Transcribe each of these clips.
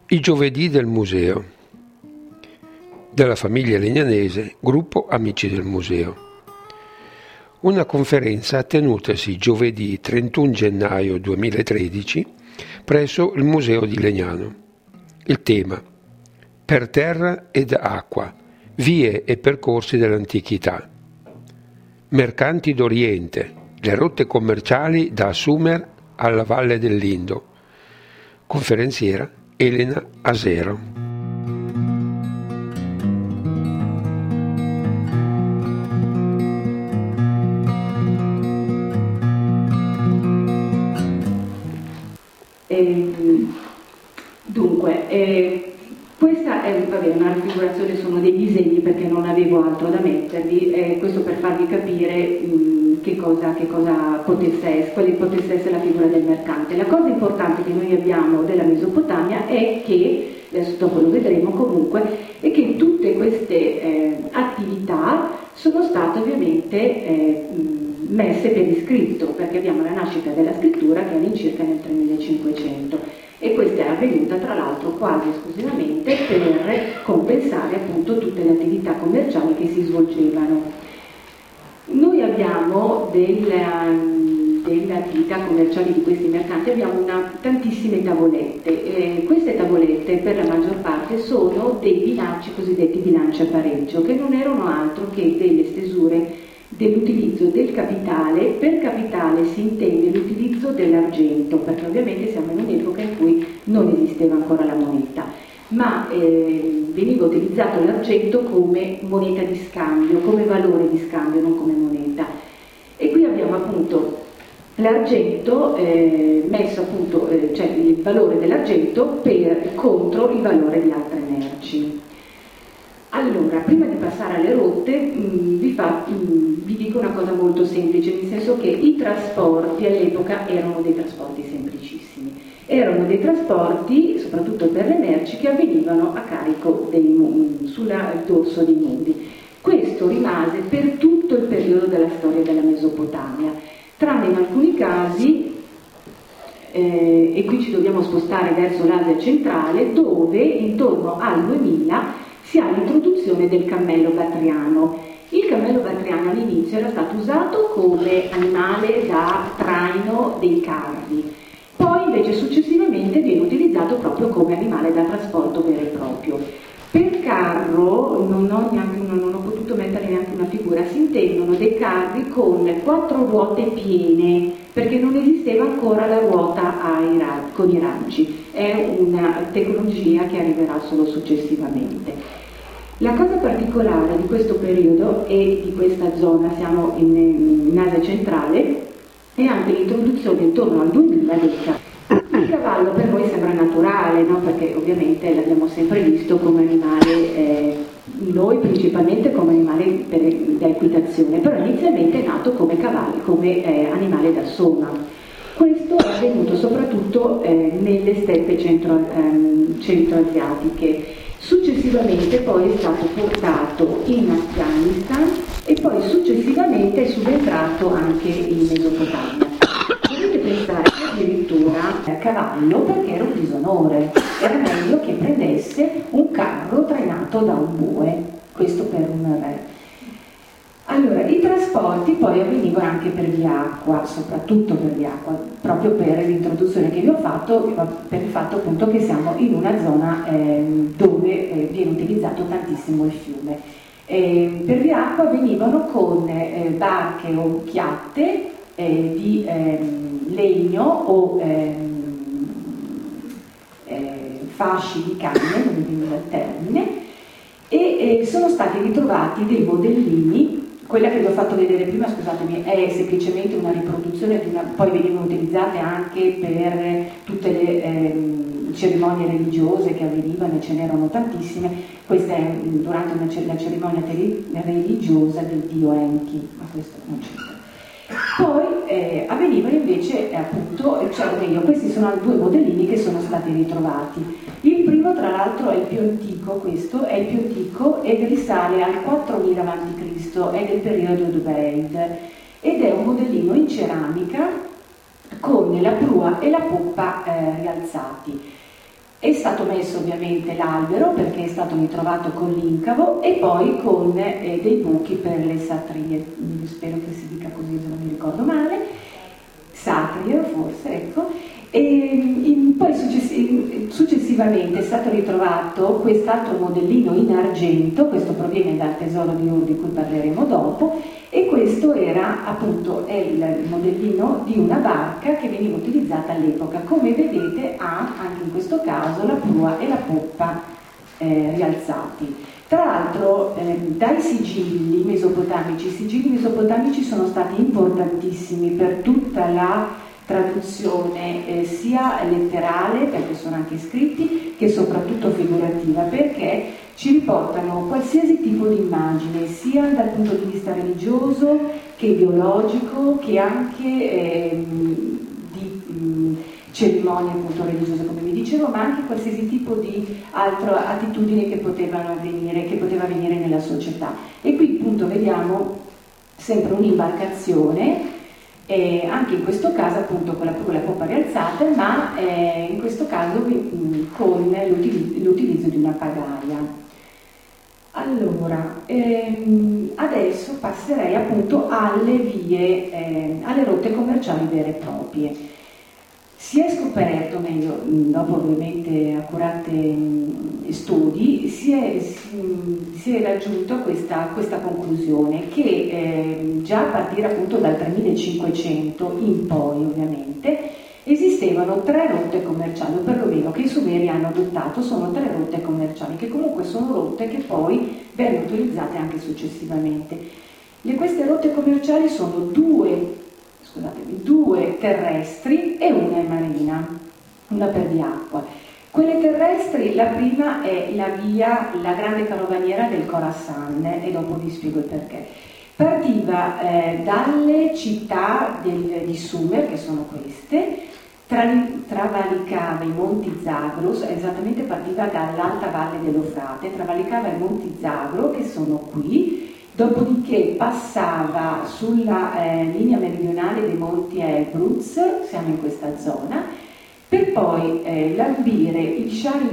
I giovedì del museo della famiglia Legnanese, gruppo Amici del Museo. Una conferenza tenutasi giovedì 31 gennaio 2013 presso il Museo di Legnano. Il tema: Per terra ed acqua, vie e percorsi dell'antichità. Mercanti d'Oriente, le rotte commerciali da Sumer alla Valle dell'Indo. Conferenziera Elena Asero. Questa è una raffigurazione, sono dei disegni perché non avevo altro da mettervi, questo per farvi capire quale potesse essere la figura del mercante. La cosa importante che noi abbiamo della Mesopotamia è che, adesso dopo lo vedremo comunque, è che tutte queste attività sono state ovviamente messe per iscritto, perché abbiamo la nascita della scrittura che è all'incirca nel 3500. E questa è avvenuta tra l'altro quasi esclusivamente per compensare appunto tutte le attività commerciali che si svolgevano. Noi abbiamo delle attività commerciali di questi mercanti, abbiamo tantissime tavolette. Queste tavolette per la maggior parte sono dei bilanci cosiddetti bilanci a pareggio, che non erano altro che delle stesure dell'utilizzo del capitale. Per capitale si intende l'utilizzo dell'argento, perché ovviamente siamo in un'epoca in cui non esisteva ancora la moneta, ma veniva utilizzato l'argento come moneta di scambio, come valore di scambio, non come moneta. E qui abbiamo appunto l'argento messo appunto, cioè il valore dell'argento contro il valore di altre merci. Allora, prima di passare alle rotte, vi dico una cosa molto semplice, nel senso che i trasporti all'epoca erano dei trasporti semplicissimi. Erano dei trasporti, soprattutto per le merci, che avvenivano a carico sul dorso dei mundi. Questo rimase per tutto il periodo della storia della Mesopotamia, tranne in alcuni casi, e qui ci dobbiamo spostare verso l'Asia centrale, dove intorno al 2000 si ha l'introduzione del cammello battriano. Il cammello battriano all'inizio era stato usato come animale da traino dei carri, poi invece successivamente viene utilizzato proprio come animale da trasporto vero e proprio. Per carro non ho potuto mettere neanche una figura, si intendono dei carri con 4 ruote piene, perché non esisteva ancora la ruota con i raggi, è una tecnologia che arriverà solo successivamente. La cosa particolare di questo periodo e di questa zona, siamo in Asia centrale, è anche l'introduzione intorno al 2000 del cavallo. Il cavallo per noi sembra naturale, no? Perché ovviamente l'abbiamo sempre visto come animale, noi principalmente come animale da equitazione, però inizialmente è nato come animale da soma. Questo è avvenuto soprattutto nelle steppe centroasiatiche. Successivamente poi è stato portato in Afghanistan e poi successivamente è subentrato anche in Mesopotamia. Potete pensare che addirittura cavallo perché era un disonore, era meglio che prendesse un carro trainato da un bue, questo per un re. Allora, i trasporti poi avvenivano anche per via acqua, soprattutto per via acqua, proprio per l'introduzione che vi ho fatto, per il fatto appunto che siamo in una zona dove viene utilizzato tantissimo il fiume. Per via acqua venivano con barche o chiatte di legno o fasci di canne, non mi viene il termine, e sono stati ritrovati dei modellini. Quella che vi ho fatto vedere prima, scusatemi, è semplicemente una riproduzione poi venivano utilizzate anche per tutte le cerimonie religiose che avvenivano, e ce n'erano tantissime. Questa è durante la cerimonia religiosa del dio Enki, ma questo non c'entra. Poi avvenivano invece appunto, questi sono 2 modellini che sono stati ritrovati. Il primo tra l'altro è il più antico, questo è il più antico ed risale al 4000 a.C., è del periodo Ubaid ed è un modellino in ceramica con la prua e la poppa rialzati. È stato messo ovviamente l'albero perché è stato ritrovato con l'incavo e poi con dei buchi per le satrie, spero che si dica così se non mi ricordo male, satrie forse, ecco. E poi successivamente è stato ritrovato quest'altro modellino in argento, questo proviene dal tesoro di Ur di cui parleremo dopo, e questo era appunto il modellino di una barca che veniva utilizzata all'epoca. Come vedete ha anche in questo caso la prua e la poppa rialzati. Tra l'altro dai sigilli mesopotamici, i sigilli mesopotamici sono stati importantissimi per tutta la traduzione sia letterale, perché sono anche scritti, che soprattutto figurativa, perché ci riportano qualsiasi tipo di immagine, sia dal punto di vista religioso che ideologico, che anche di cerimonie appunto religiose, come vi dicevo, ma anche qualsiasi tipo di altra attitudine che poteva avvenire nella società. E qui appunto vediamo sempre un'imbarcazione, anche in questo caso appunto con la poppa rialzata, ma in questo caso con l'utilizzo di una pagaia. Allora, adesso passerei appunto alle vie, alle rotte commerciali vere e proprie. Si è scoperto, meglio, dopo ovviamente accurati studi, si è raggiunto questa conclusione che già a partire appunto dal 3500 in poi ovviamente esistevano 3 rotte commerciali, o perlomeno che i Sumeri hanno adottato sono 3 rotte commerciali, che comunque sono rotte che poi vennero utilizzate anche successivamente. Queste rotte commerciali sono due terrestri e una marina, una per di acqua. Quelle terrestri, la prima è la grande carovaniera del Khorasan, e dopo vi spiego il perché. Partiva dalle città di Sumer, che sono queste, travalicava i monti Zagros, esattamente partiva dall'alta valle dell'Eufrate, travalicava i monti Zagro, che sono qui, dopodiché passava sulla linea meridionale dei monti Elbruz, siamo in questa zona, per poi lambire il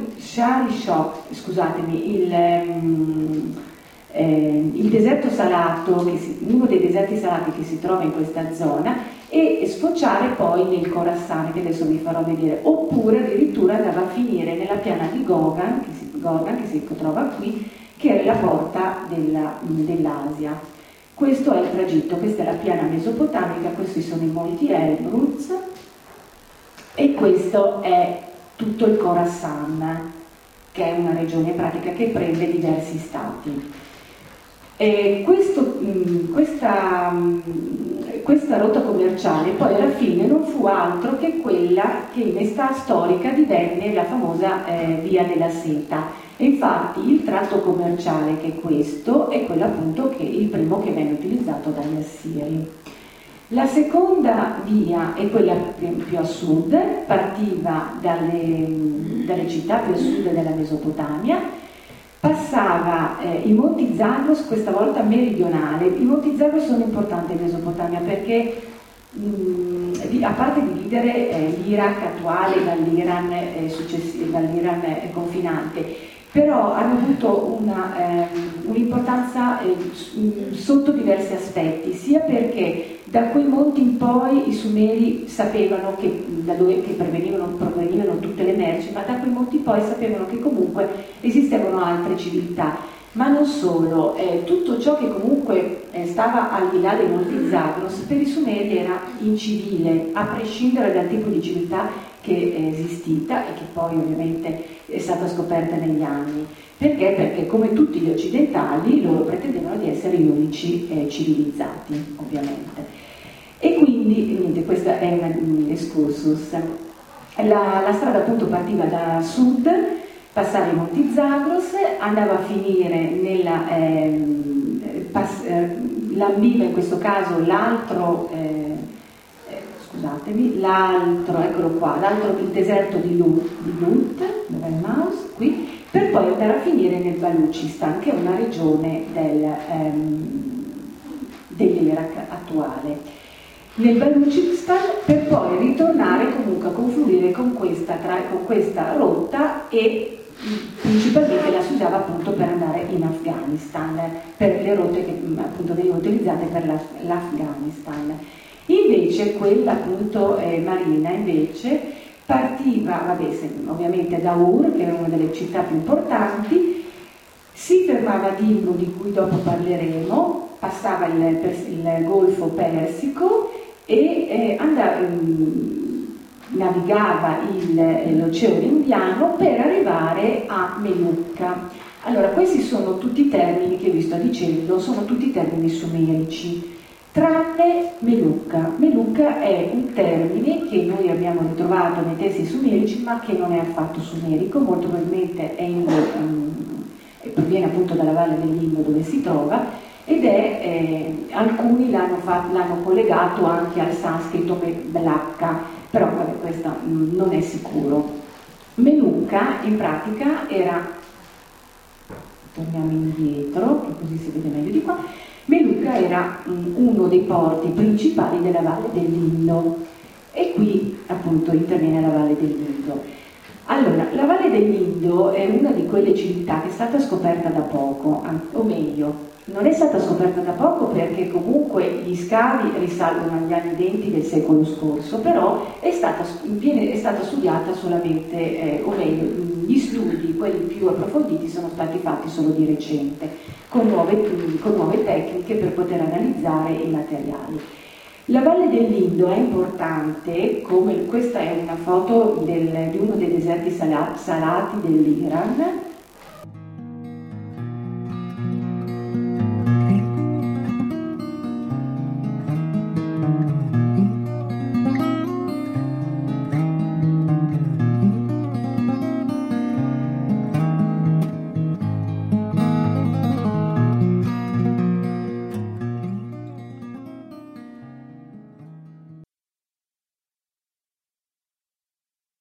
il deserto salato, uno dei deserti salati che si trova in questa zona, e sfociare poi nel Khorasan, che adesso vi farò vedere, oppure addirittura andava a finire nella piana di Gogan, che si trova qui, che è la porta dell'Asia. Questo è il tragitto, questa è la piana mesopotamica, questi sono i monti Elbruz e questo è tutto il Khorasan, che è una regione pratica che prende diversi stati. Questa rotta commerciale poi alla fine non fu altro che quella che in età storica divenne la famosa Via della Seta. E infatti il tratto commerciale, che è questo, è quello appunto che il primo che venne utilizzato dagli Assiri. La seconda via è quella più a sud, partiva dalle città più a sud della Mesopotamia, passava i monti Zagros, questa volta meridionale. I monti Zagros sono importanti in Mesopotamia perché a parte dividere l'Iraq attuale dall'Iran confinante, però hanno avuto un'importanza sotto diversi aspetti, sia perché da quei monti in poi i Sumeri sapevano da dove provenivano tutte le merci, ma da quei monti in poi sapevano che comunque esistevano altre civiltà, ma non solo, tutto ciò che comunque stava al di là dei monti Zagros per i Sumeri era incivile, a prescindere dal tipo di civiltà che è esistita e che poi ovviamente è stata scoperta negli anni. Perché? Perché come tutti gli occidentali loro pretendevano di essere gli unici civilizzati, ovviamente. E quindi, niente, questo è un excursus. La strada appunto partiva da sud, passava i monti Zagros, andava a finire lambiva in questo caso l'altro, eccolo qua, il deserto di Lut, dove è il mouse? Qui, per poi andare a finire nel Baluchistan, che è una regione dell'Iraq attuale. nel Baluchistan, per poi ritornare comunque a confluire con questa rotta, e principalmente la si usava appunto per andare in Afghanistan, per le rotte che appunto venivano utilizzate per l'Afghanistan. Invece quella appunto marina invece partiva, ovviamente da Ur, che era una delle città più importanti, si fermava a Dimno, di cui dopo parleremo, passava il Golfo Persico e navigava l'Oceano Indiano per arrivare a Melucca. Allora, questi sono tutti i termini che vi sto dicendo, sono tutti termini sumerici, tranne Melucca. Melucca è un termine che noi abbiamo ritrovato nei testi sumerici, ma che non è affatto sumerico, molto probabilmente proviene appunto dalla Valle dell'Indo, dove si trova, ed alcuni l'hanno collegato anche al sanscrito Belacca, però questo non è sicuro. Melucca in pratica era, torniamo indietro, che così si vede meglio di qua, Melucca era uno dei porti principali della Valle dell'Indo, e qui appunto interviene la Valle dell'Indo. Allora, la Valle dell'Indo è una di quelle civiltà che è stata scoperta da poco, o meglio, non è stata scoperta da poco perché comunque gli scavi risalgono agli anni 20 del secolo scorso, però è stata studiata solamente, o meglio, gli studi, quelli più approfonditi, sono stati fatti solo di recente, con nuove tecniche per poter analizzare i materiali. La Valle dell'Indo è importante, questa è una foto di uno dei deserti salati dell'Iran,